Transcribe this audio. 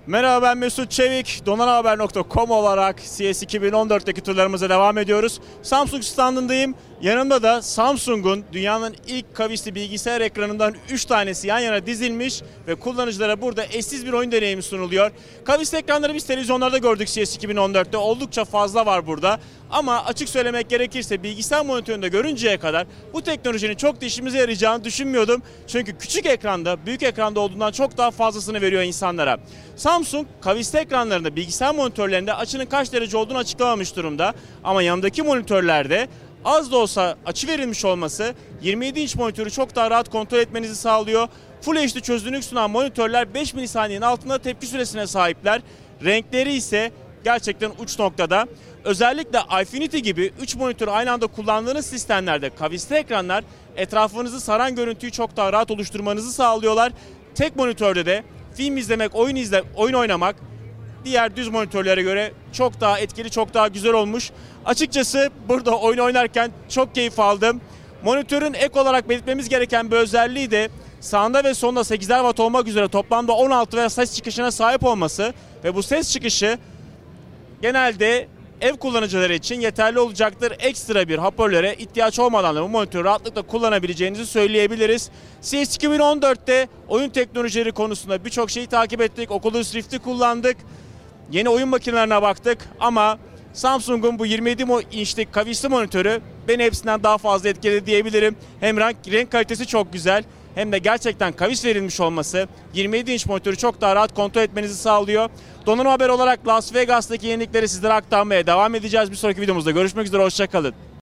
Merhaba, ben Mesut Çevik. Donanhaber.com olarak CES 2014'teki turlarımıza devam ediyoruz. Samsung standındayım. Yanımda da Samsung'un dünyanın ilk kavisli bilgisayar ekranından 3 tanesi yan yana dizilmiş ve kullanıcılara burada eşsiz bir oyun deneyimi sunuluyor. Kavisli ekranları biz televizyonlarda gördük CES 2014'te. Oldukça fazla var burada. Ama açık söylemek gerekirse bilgisayar monitöründe görünceye kadar bu teknolojinin çok da işimize yarayacağını düşünmüyordum. Çünkü küçük ekranda, büyük ekranda olduğundan çok daha fazlasını veriyor insanlara. Samsung kavisli ekranlarında, bilgisayar monitörlerinde açının kaç derece olduğunu açıklamamış durumda. Ama yanındaki monitörlerde az da olsa açı verilmiş olması 27 inç monitörü çok daha rahat kontrol etmenizi sağlıyor. Full HD çözünürlük sunan monitörler 5 milisaniyenin altında tepki süresine sahipler. Renkleri ise gerçekten uç noktada. Özellikle Infinity gibi 3 monitörü aynı anda kullandığınız sistemlerde kavisli ekranlar etrafınızı saran görüntüyü çok daha rahat oluşturmanızı sağlıyorlar. Tek monitörde de film izlemek, oyun oynamak diğer düz monitörlere göre çok daha etkili, çok daha güzel olmuş. Açıkçası burada oyun oynarken çok keyif aldım. Monitörün ek olarak belirtmemiz gereken bir özelliği de sağında ve solunda 8'er watt olmak üzere toplamda 16 ve ses çıkışına sahip olması ve bu ses çıkışı genelde ev kullanıcıları için yeterli olacaktır. Ekstra bir hoparlöre ihtiyaç olmadan da bu monitörü rahatlıkla kullanabileceğinizi söyleyebiliriz. CES 2014'te oyun teknolojileri konusunda birçok şeyi takip ettik. Oculus Rift'i kullandık. Yeni oyun makinelerine baktık ama Samsung'un bu 27 inçlik kavisli monitörü beni hepsinden daha fazla etkiledi diyebilirim. Hem renk kalitesi çok güzel hem de gerçekten kavis verilmiş olması 27 inç monitörü çok daha rahat kontrol etmenizi sağlıyor. Donanım Haber olarak Las Vegas'taki yenilikleri sizlere aktarmaya devam edeceğiz. Bir sonraki videomuzda görüşmek üzere, hoşça kalın.